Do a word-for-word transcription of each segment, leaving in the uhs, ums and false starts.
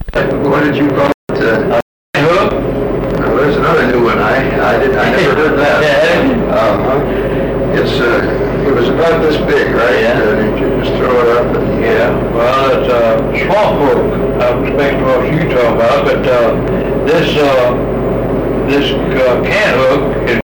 What did you call it? Uh, hook? Well, there's another new one. I I did I never heard that. Yeah. Uh-huh. It's uh, it was about this big, right? Yeah. Uh, did you just throw it up? And, Yeah. Well, it's a uh, swamp hook. I was expecting what you talk about, but uh, this uh, this uh, can hook is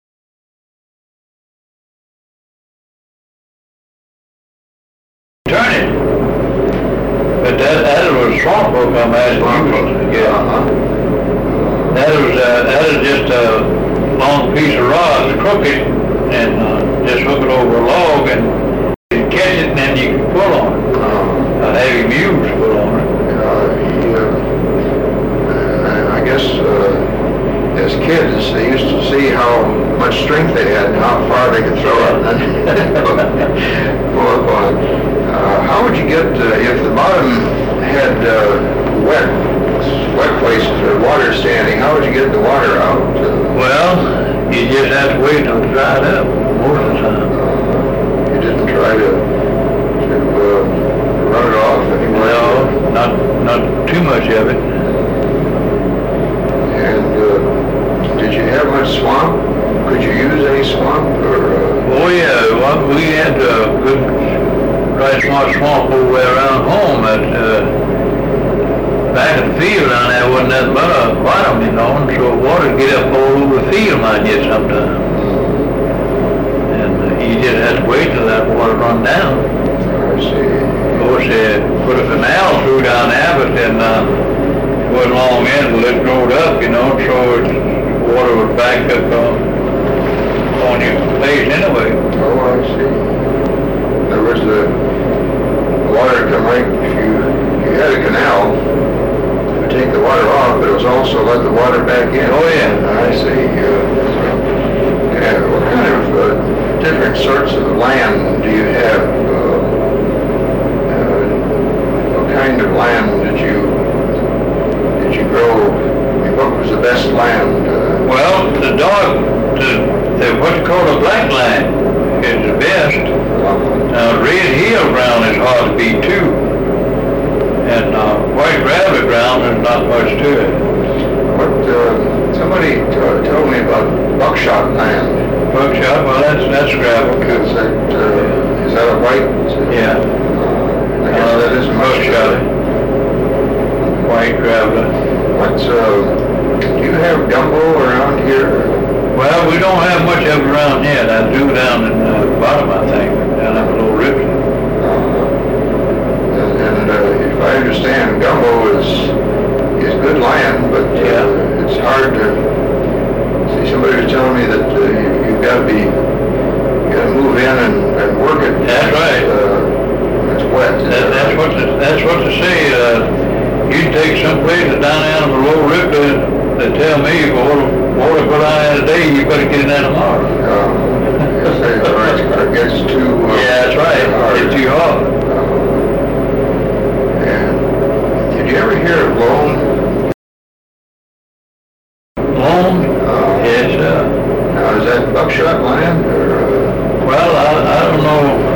turning. But that that was a swamp hook. I'm asking you. Yeah. Uh-huh. That was uh, that is just a long piece of rod, it's crooked, and uh, just hook it over a log and you catch it, and then you can pull on it. Uh, A heavy mule to pull on it. uh, he, uh, I guess uh, as kids, they used to see how much strength they had and how far they could throw it and then pull up on it. Uh, how would you get, uh, if the bottom had uh, wet, wet places or water standing, how would you get the water out? Uh, Well, you just have to wait until it dried up most of the time. uh, you didn't try to, to uh, run it off anyway? No, not not too much of it. And uh, did you have much swamp? Could you use any swamp? Or, uh, Oh yeah, well, we had a good right smart swamp over there around home. At uh, back in the field down there wasn't that much bottom, you know, and so water get up all over the field might get sometimes. And uh, you just have to wait till that water run down. I see. Of course, they put a canal through down there, but then uh, it wasn't long in till it growed up, you know, so it, water would back up uh, on your face anyway. Oh, I see. There was the water come right, if you, you had a canal, you would take the water off, but it was also let the water back in. Oh, yeah. I see. Uh, yeah, what kind of uh, different sorts of land do you have? Uh, uh, what kind of land did you, did you grow? I mean, what was the best land? Uh, Well, the dog, the, the what you call the black line is the best. Now, red hill ground is hard to beat too. And uh, white rabbit ground, there's not much to it. What, uh, somebody t- told me about buckshot land. Buckshot, well, that's, that's gravel. Is that, uh, is that a white? Yeah. Uh, I guess Uh, that isn't much. buckshot. White gravel. What's, uh, do you have gumbo around here? Well, we don't have much of it around yet. I do down in the bottom, I think, down up a little river. Uh, and and uh, if I understand, gumbo is, is good land, but Yeah. uh, it's hard to, see, somebody was telling me that uh, you, you've got to be, you got to move in and, and work it. That's right. Uh, it's wet. That, that's what the, that's what they say. Uh, you can take some places down there on the low river, they tell me, if water, water put on today, you better get it down tomorrow. Um, yes, that's right. It gets too uh, Yeah, that's right. hard. It's too hard. Uh, and did you ever hear of loam? Loam? Uh, Yes, uh, Now, is that buckshot land or? Uh, well, I, I don't know